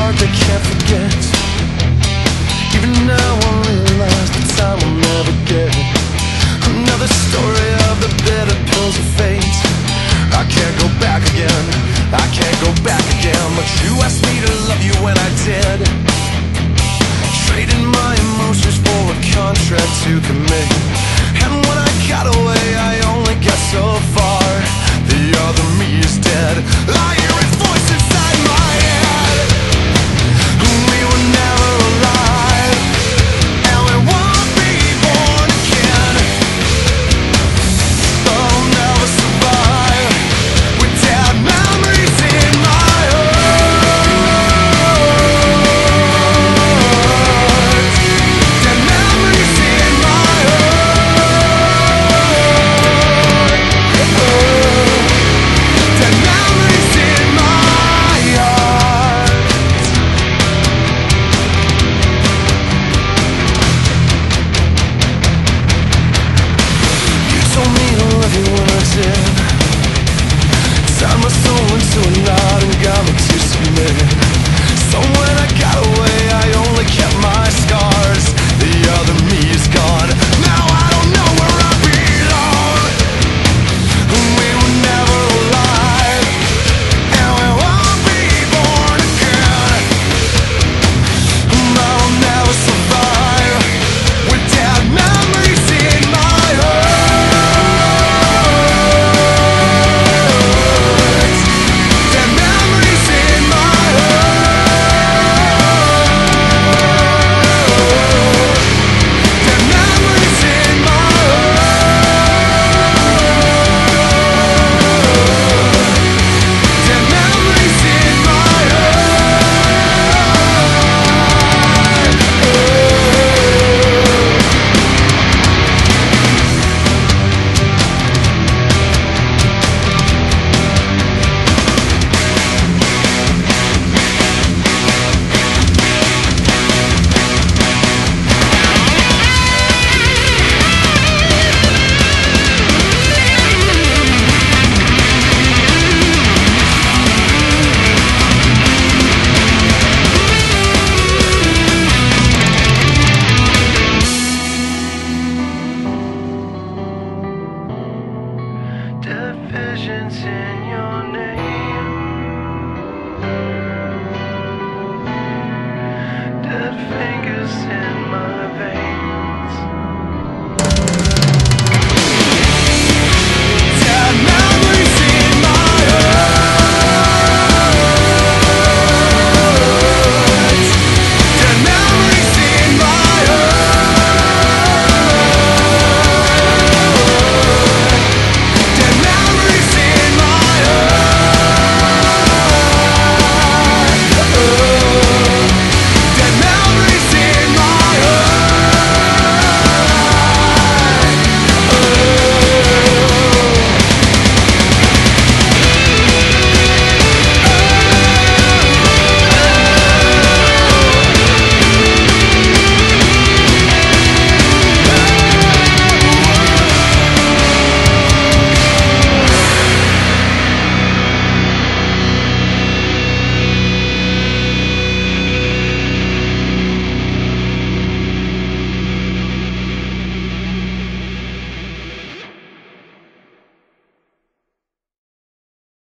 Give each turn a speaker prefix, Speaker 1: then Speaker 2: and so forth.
Speaker 1: heart that can't forget. Even now I realize the time will never get. Another story of the bitter pills of fate. I can't go back again, I can't go back again. But you asked me to love you when I did, trading my emotions for a contract to commit.